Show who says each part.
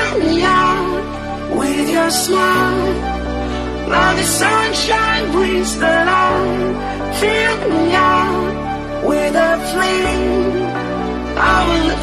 Speaker 1: fill me out with your smile. Now the sunshine brings the light. Fill me out with a flame. I will